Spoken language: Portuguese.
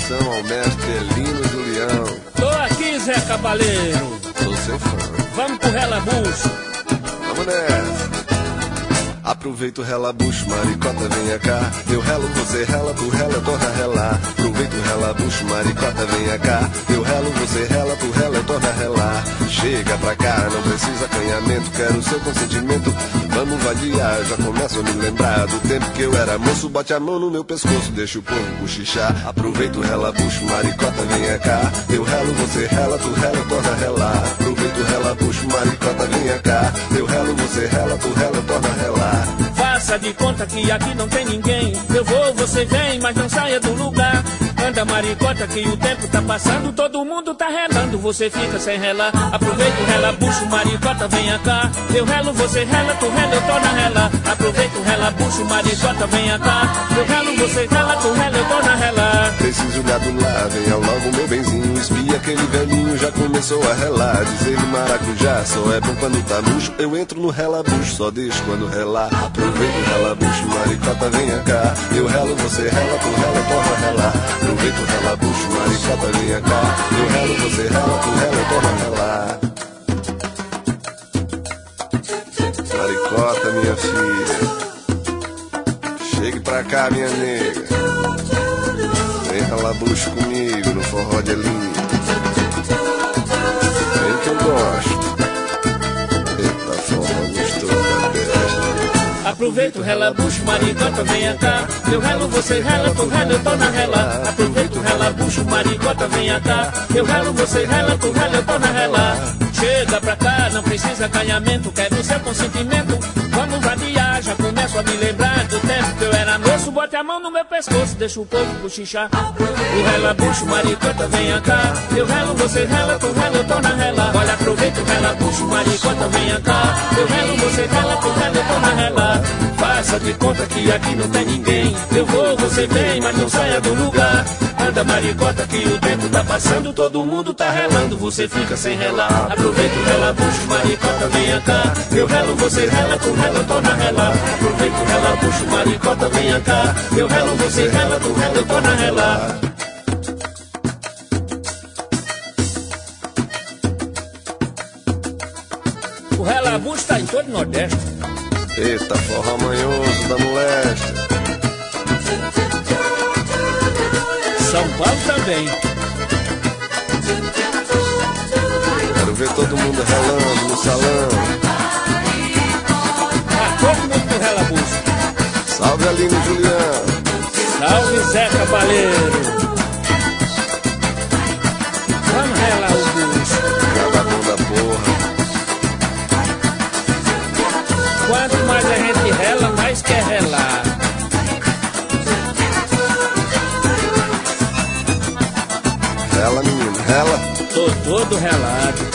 atenção ao mestre Elino Julião. Tô aqui, Zé Cabaleiro. Sou seu fã. Vamos pro relabucho. Vamos nessa. Aproveita o relabucho, maricota, venha cá. Eu relo, você rela, tu rela, torna a relar. Aproveita o relabucho, maricota, venha cá. Eu relo, você rela, tu rela, torna a relar. Chega pra cá, não precisa acanhamento, quero seu consentimento. Vamos vadiar, já começo a me lembrar do tempo que eu era moço. Bote a mão no meu pescoço, deixa o povo cochichar. Aproveita o relabucho, maricota, venha cá. Eu relo, você rela, tu rela, torna a relar. Aproveita o relabucho, maricota, venha cá. Eu relo, você rela, tu rela, torna a relar. Faça de conta que aqui não tem ninguém. Eu vou, você vem, mas não saia do lugar. Anda maricota que o tempo tá passando, todo mundo tá relando, você fica sem relar. Aproveita o relabucho, maricota, venha cá. Eu relo, você rela, tu rela, eu torno a relar. Aproveita o relabucho, maricota, venha cá. Eu relo, você rela, tu rela, eu torno a relar. Preciso lhe adular, venha logo meu benzinho. Espia aquele velhinho, já começou a relar. Diz ele maracujá, só é bom quando tá murcho. Eu entro no relabucho, só deixo quando relar. Aproveita o relabucho, maricota, venha cá. Eu relo, você rela, tu rela, eu torno a relar. Aproveita o relabucho, maricota, venha cá. Eu relo, você rela, tu rela, eu torno a relar. Maricota, minha filha, chegue pra cá, minha nega. Vem relabucho comigo no forró de Elinho. Vem que eu gosto. Eita, forró gostoso da besta. Aproveita o relabucho, maricota, venha cá. Eu relo, você rela, tu rela, eu torno a relar. Aproveita o relabucho, maricota, venha cá. Eu relo, você rela, tu rela, eu torno a relar. Chega pra cá, não precisa acanhamento, quero seu consentimento. Vamos vadiar, já começo a me lembrar do tempo que eu era moço. Bote a mão no meu pescoço, deixa o povo cochichar. O relabucho, maricota, venha cá. Eu relo, você rela, tu rela, eu torno a relar. Olha, aproveita o relabucho, maricota, venha cá. Eu relo, você rela, tu rela, eu torno a relar. Faça de conta que aqui não tem ninguém. Eu vou, você vem, mas não saia do lugar. Anda maricota que o tempo tá passando, todo mundo tá relando, você fica sem relar. Aproveita o relabucho, maricota, venha cá. Eu relo, você rela, tu rela, eu torno a relar. Aproveita o relabucho, maricota, venha cá. Eu relo, você rela, tu rela, eu torno a relar. O relabucho tá em todo o Nordeste. Eita, forró manhoso da moléstia. São Paulo também. Quero ver todo mundo relando no salão. Ah, todo mundo no relabucho. Salve Aline Julião. Salve Zé Cabaleiro. Vamos relar o bucho. Cavadão da porra. Quanto mais a gente rela, mais quer relar. Rela, menino, rela. Tô todo relado.